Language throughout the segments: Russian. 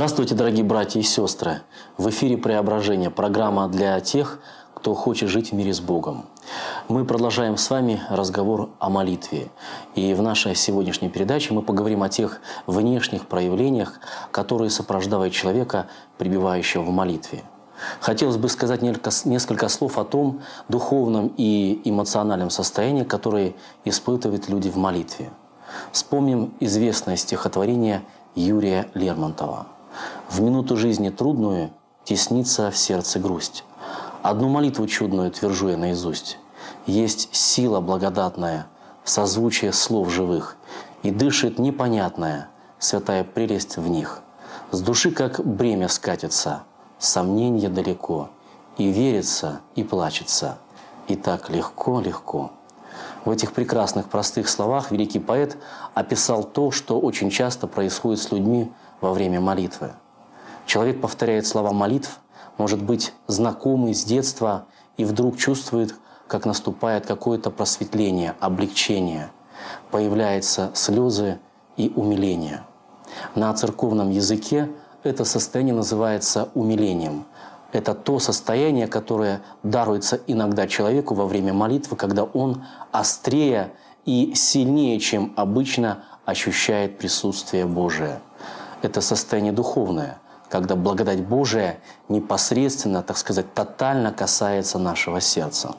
Здравствуйте, дорогие братья и сестры! В эфире «Преображение» – программа для тех, кто хочет жить в мире с Богом. Мы продолжаем с вами разговор о молитве. И в нашей сегодняшней передаче мы поговорим о тех внешних проявлениях, которые сопровождают человека, пребывающего в молитве. Хотелось бы сказать несколько слов о том духовном и эмоциональном состоянии, которое испытывают люди в молитве. Вспомним известное стихотворение Юрия Лермонтова. «В минуту жизни трудную теснится в сердце грусть. Одну молитву чудную твержу я наизусть. Есть сила благодатная в созвучии слов живых, и дышит непонятная святая прелесть в них. С души как бремя скатится, сомненье далеко, и верится, и плачется, и так легко-легко». В этих прекрасных простых словах великий поэт описал то, что очень часто происходит с людьми во время молитвы. Человек повторяет слова молитв, может быть, знакомый с детства, и вдруг чувствует, как наступает какое-то просветление, облегчение, появляются слезы и умиление. На церковном языке это состояние называется умилением. Это то состояние, которое даруется иногда человеку во время молитвы, когда он острее и сильнее, чем обычно, ощущает присутствие Божие. Это состояние духовное, когда благодать Божия непосредственно, так сказать, тотально касается нашего сердца.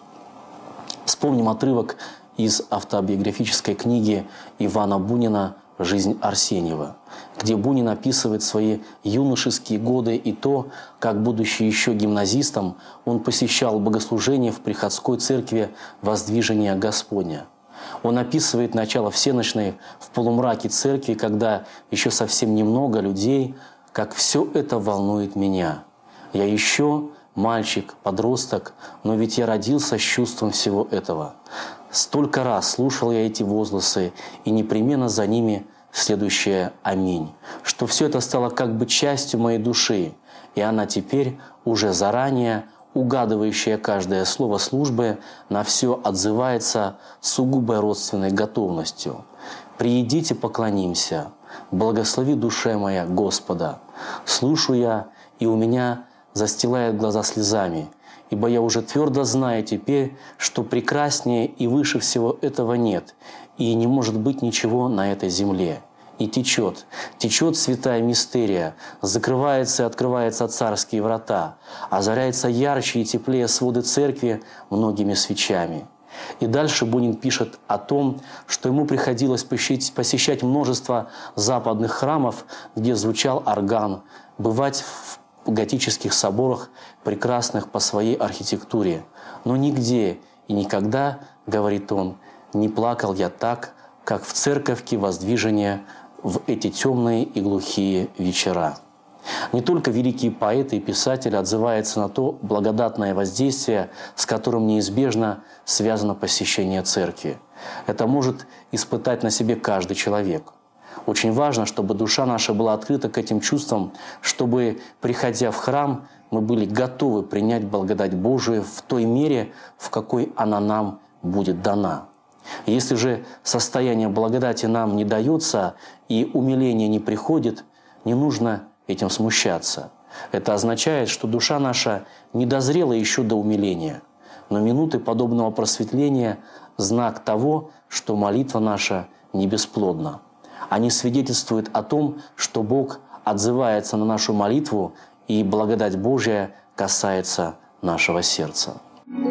Вспомним отрывок из автобиографической книги Ивана Бунина «Жизнь Арсеньева», где Бунин описывает свои юношеские годы и то, как, будучи еще гимназистом, он посещал богослужение в приходской церкви Воздвижения Господня. Он описывает начало всенощной в полумраке церкви, когда еще совсем немного людей, как все это волнует меня. Я еще мальчик, подросток, но ведь я родился с чувством всего этого. Столько раз слушал я эти возгласы, и непременно за ними следующее «Аминь», что все это стало как бы частью моей души, и она теперь уже заранее, угадывающая каждое слово службы, на все отзывается сугубой родственной готовностью. «Приидите, поклонимся, благослови душе моя Господа. Слушаю я, и у меня застилает глаза слезами, ибо я уже твердо знаю теперь, что прекраснее и выше всего этого нет, и не может быть ничего на этой земле. И течет святая мистерия, закрывается и открываются царские врата, озаряется ярче и теплее своды церкви многими свечами». И дальше Бунин пишет о том, что ему приходилось посещать множество западных храмов, где звучал орган, бывать в готических соборах, прекрасных по своей архитектуре. Но нигде и никогда, говорит он, не плакал я так, как в церковке Воздвижения в эти темные и глухие вечера. Не только великие поэты и писатели отзываются на то благодатное воздействие, с которым неизбежно связано посещение церкви. Это может испытать на себе каждый человек. Очень важно, чтобы душа наша была открыта к этим чувствам, чтобы, приходя в храм, мы были готовы принять благодать Божию в той мере, в какой она нам будет дана. Если же состояние благодати нам не дается и умиление не приходит, не нужно этим смущаться. Это означает, что душа наша не дозрела еще до умиления. Но минуты подобного просветления – знак того, что молитва наша не бесплодна. Они свидетельствуют о том, что Бог отзывается на нашу молитву, и благодать Божия касается нашего сердца.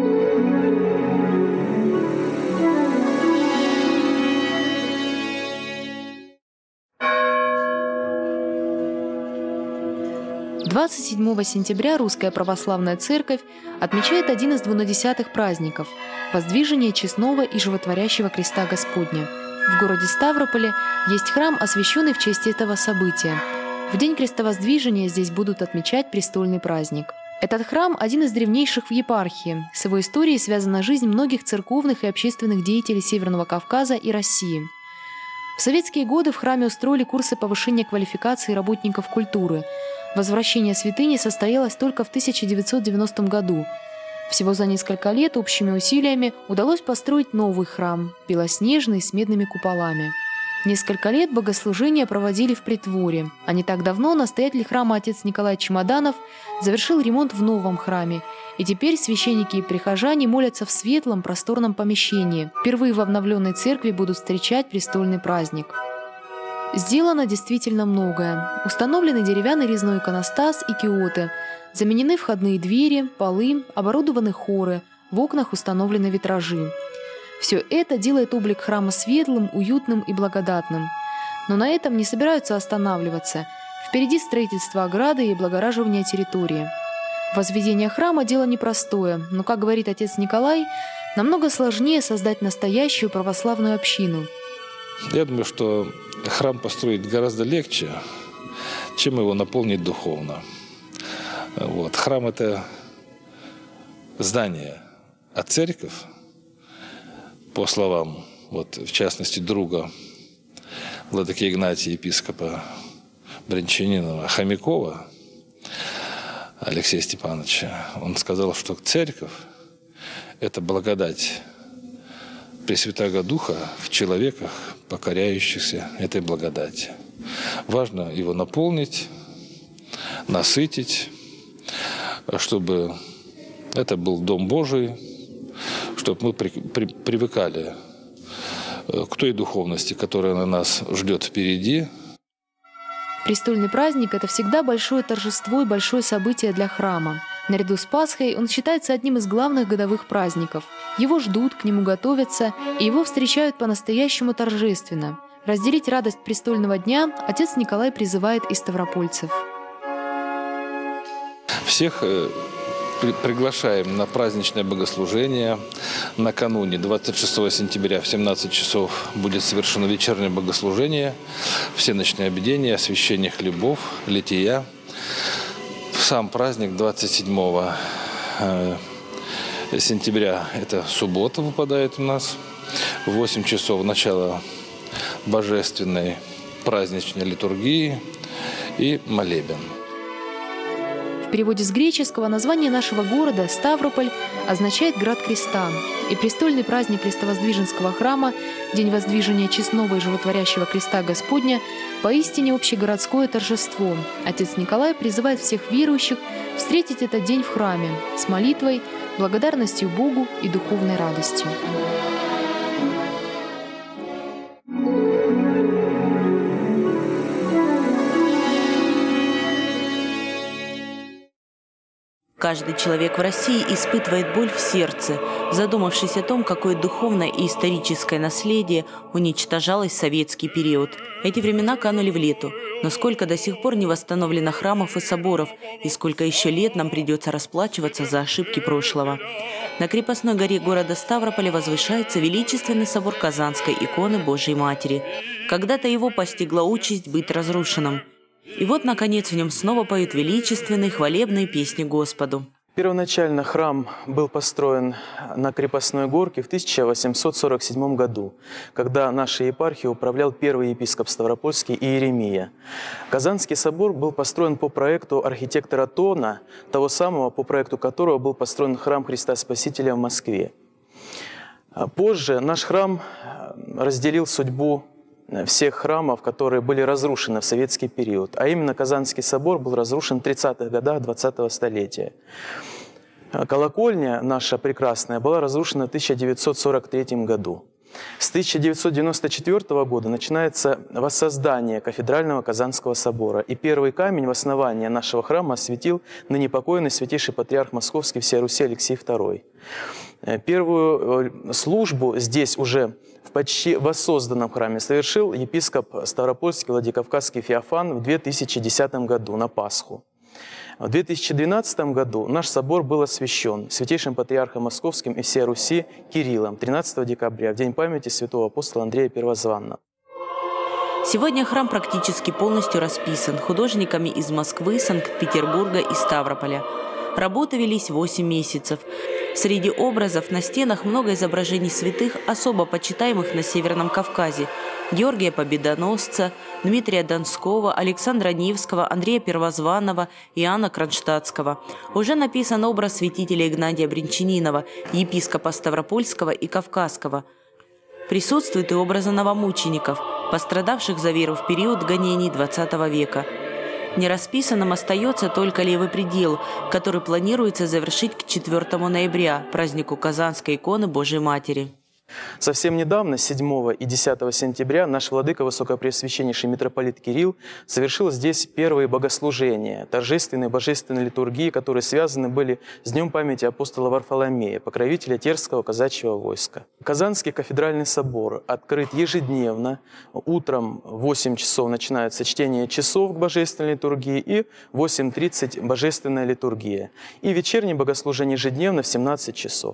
Двадцать 27 сентября Русская Православная Церковь отмечает один из двунадесятых праздников – Воздвижение Честного и Животворящего Креста Господня. В городе Ставрополе есть храм, освященный в честь этого события. В день крестовоздвижения здесь будут отмечать престольный праздник. Этот храм – один из древнейших в епархии. С его историей связана жизнь многих церковных и общественных деятелей Северного Кавказа и России. В советские годы в храме устроили курсы повышения квалификации работников культуры. Возвращение святыни состоялось только в 1990 году. Всего за несколько лет общими усилиями удалось построить новый храм, белоснежный, с медными куполами. Несколько лет богослужения проводили в притворе, а не так давно настоятель храма отец Николай Чемоданов завершил ремонт в новом храме, и теперь священники и прихожане молятся в светлом просторном помещении. Впервые в обновленной церкви будут встречать престольный праздник. Сделано действительно многое. Установлены деревянный резной иконостас и киоты, заменены входные двери, полы, оборудованы хоры, в окнах установлены витражи. Все это делает облик храма светлым, уютным и благодатным. Но на этом не собираются останавливаться. Впереди строительство ограды и облагораживание территории. Возведение храма – дело непростое, но, как говорит отец Николай, намного сложнее создать настоящую православную общину. Я думаю, что храм построить гораздо легче, чем его наполнить духовно. Вот. Храм – это здание, а церковь, по словам, вот, в частности, друга владыки Игнатия, епископа Брянчанинова, Хомякова Алексея Степановича, он сказал, что церковь – это благодать Пресвятаго Духа в человеках, покоряющихся этой благодати. Важно его наполнить, насытить, чтобы это был Дом Божий, чтобы мы привыкали к той духовности, которая на нас ждет впереди. Престольный праздник – это всегда большое торжество и большое событие для храма. Наряду с Пасхой он считается одним из главных годовых праздников. Его ждут, к нему готовятся, и его встречают по-настоящему торжественно. Разделить радость престольного дня отец Николай призывает и ставропольцев. Всех приглашаем на праздничное богослужение. Накануне, 26 сентября в 17 часов, будет совершено вечернее богослужение, всеночное обедение, освящение хлебов, лития. В сам праздник 27 сентября, это суббота, выпадает у нас, в 8 часов начало божественной праздничной литургии и молебен. В переводе с греческого название нашего города, Ставрополь, означает «град креста». И престольный праздник Крестовоздвиженского храма, День воздвижения честного и животворящего креста Господня, поистине общегородское торжество. Отец Николай призывает всех верующих встретить этот день в храме с молитвой, благодарностью Богу и духовной радостью. Каждый человек в России испытывает боль в сердце, задумавшись о том, какое духовное и историческое наследие уничтожалось в советский период. Эти времена канули в лету, но сколько до сих пор не восстановлено храмов и соборов, и сколько еще лет нам придется расплачиваться за ошибки прошлого. На крепостной горе города Ставрополя возвышается величественный собор Казанской иконы Божией Матери. Когда-то его постигла участь быть разрушенным. И вот, наконец, в нем снова поют величественные хвалебные песни Господу. Первоначально храм был построен на крепостной горке в 1847 году, когда нашей епархией управлял первый епископ Ставропольский Иеремия. Казанский собор был построен по проекту архитектора Тона, того самого, по проекту которого был построен храм Христа Спасителя в Москве. Позже наш храм разделил судьбу всех храмов, которые были разрушены в советский период. А именно Казанский собор был разрушен в 30-х годах 20-го столетия. Колокольня наша прекрасная была разрушена в 1943 году. С 1994 года начинается воссоздание кафедрального Казанского собора. И первый камень в основании нашего храма осветил ныне покойный святейший патриарх Московский всея Руси Алексей II. Первую службу здесь уже в почти воссозданном храме совершил епископ Ставропольский Владикавказский Феофан в 2010 году на Пасху. В 2012 году наш собор был освящен святейшим патриархом Московским и всей Руси Кириллом 13 декабря, в день памяти святого апостола Андрея Первозванного. Сегодня храм практически полностью расписан художниками из Москвы, Санкт-Петербурга и Ставрополя. Работы велись 8 месяцев. Среди образов на стенах много изображений святых, особо почитаемых на Северном Кавказе: Георгия Победоносца, Дмитрия Донского, Александра Невского, Андрея Первозванного, Иоанна Кронштадтского. Уже написан образ святителя Игнатия Брянчанинова, епископа Ставропольского и Кавказского. Присутствуют и образы новомучеников. пострадавших за веру в период гонений XX века. Нерасписанным остается только левый предел, который планируется завершить к 4 ноября, празднику Казанской иконы Божией Матери. Совсем недавно, 7 и 10 сентября, наш владыка Высокопреосвященнейший митрополит Кирилл совершил здесь первые богослужения, торжественные божественные литургии, которые связаны были с Днем памяти апостола Варфоломея, покровителя Терского казачьего войска. Казанский кафедральный собор открыт ежедневно. Утром в 8 часов начинается чтение часов к божественной литургии и в 8:30 божественная литургия. И вечернее богослужение ежедневно в 17 часов.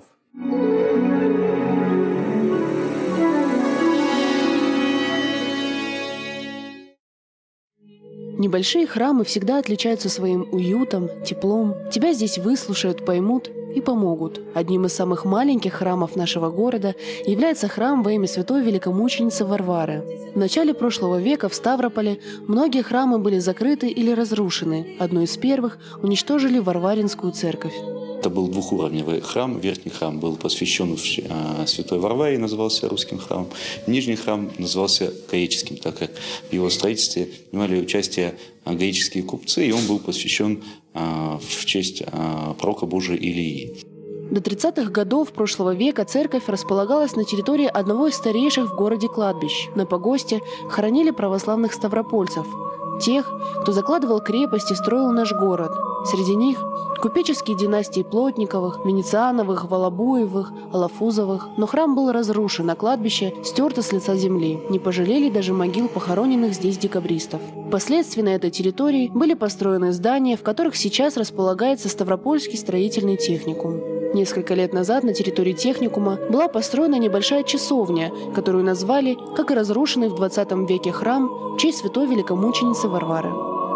Небольшие храмы всегда отличаются своим уютом, теплом. Тебя здесь выслушают, поймут и помогут. Одним из самых маленьких храмов нашего города является храм во имя святой великомученицы Варвары. В начале прошлого века в Ставрополе многие храмы были закрыты или разрушены. Одной из первых уничтожили Варваринскую церковь. Это был двухуровневый храм. Верхний храм был посвящен святой Варваре, назывался русским храмом. Нижний храм назывался греческим, так как в его строительстве принимали участие греческие купцы, и он был посвящен в честь пророка Божия Илии. До 30-х годов прошлого века церковь располагалась на территории одного из старейших в городе кладбищ. На погосте хоронили православных ставропольцев, тех, кто закладывал крепость и строил наш город. Среди них купеческие династии Плотниковых, Венециановых, Волобуевых, Алафузовых. Но храм был разрушен, а кладбище стерто с лица земли. Не пожалели даже могил похороненных здесь декабристов. Впоследствии на этой территории были построены здания, в которых сейчас располагается Ставропольский строительный техникум. Несколько лет назад на территории техникума была построена небольшая часовня, которую назвали, как и разрушенный в 20 веке храм, в честь святой великомученицы Варвары.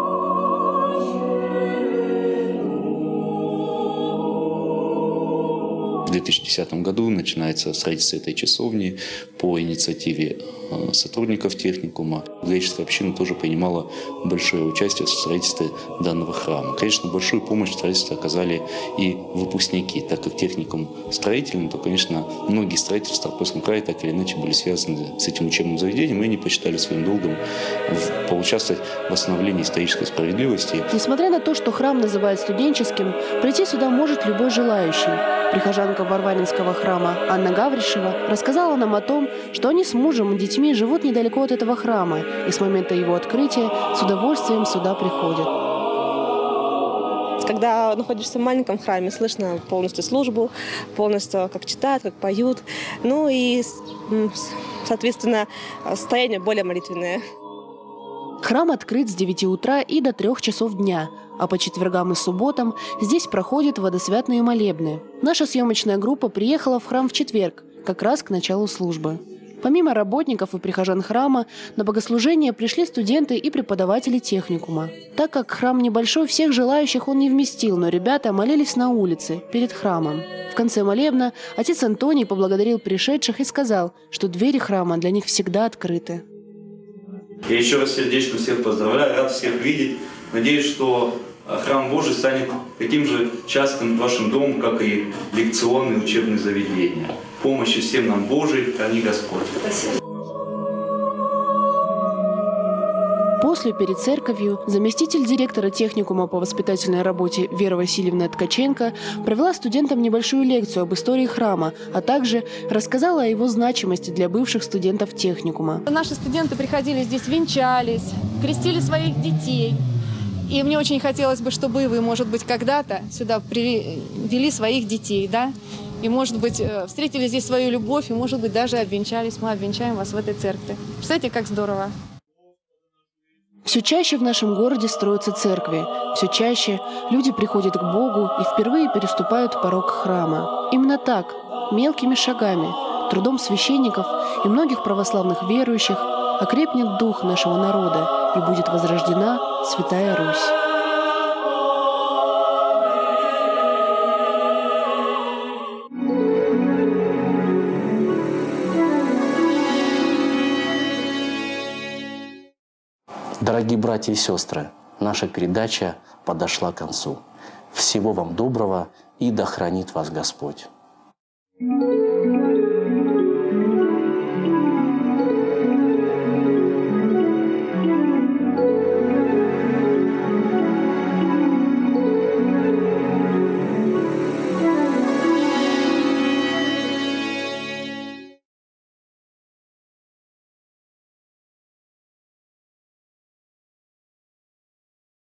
В 2010 году начинается строительство этой часовни по инициативе сотрудников техникума. Греческая община тоже принимала большое участие в строительстве данного храма. Конечно, большую помощь в строительстве оказали и выпускники, так как техникум строительный, то, конечно, многие строители в Ставропольском крае так или иначе были связаны с этим учебным заведением, и они посчитали своим долгом поучаствовать в восстановлении исторической справедливости. Несмотря на то, что храм называют студенческим, прийти сюда может любой желающий. Прихожанка Варваринского храма Анна Гавришева рассказала нам о том, что они с мужем и детьми живут недалеко от этого храма и с момента его открытия с удовольствием сюда приходят. Когда находишься в маленьком храме, слышно полностью службу, полностью как читают, как поют. Ну и, соответственно, состояние более молитвенное. Храм открыт с 9 утра и до 3 часов дня, а по четвергам и субботам здесь проходят водосвятные молебны. Наша съемочная группа приехала в храм в четверг, как раз к началу службы. Помимо работников и прихожан храма, на богослужение пришли студенты и преподаватели техникума. Так как храм небольшой, всех желающих он не вместил, но ребята молились на улице, перед храмом. В конце молебна отец Антоний поблагодарил пришедших и сказал, что двери храма для них всегда открыты. Я еще раз сердечно всех поздравляю, рад всех видеть. Надеюсь, что храм Божий станет таким же частым вашим домом, как и лекционные учебные заведения. Помощи всем нам Божией, храни Господь. Спасибо. После перед церковью заместитель директора техникума по воспитательной работе Вера Васильевна Ткаченко провела студентам небольшую лекцию об истории храма, а также рассказала о его значимости для бывших студентов техникума. Наши студенты приходили здесь, венчались, крестили своих детей. И мне очень хотелось бы, чтобы вы, может быть, когда-то сюда привели своих детей, да? И, может быть, встретили здесь свою любовь, и, может быть, даже обвенчались. Мы обвенчаем вас в этой церкви. Представляете, как здорово. Все чаще в нашем городе строятся церкви. Все чаще люди приходят к Богу и впервые переступают порог храма. Именно так, мелкими шагами, трудом священников и многих православных верующих окрепнет дух нашего народа и будет возрождена Святая Русь. Дорогие братья и сестры, наша передача подошла к концу. Всего вам доброго и да хранит вас Господь.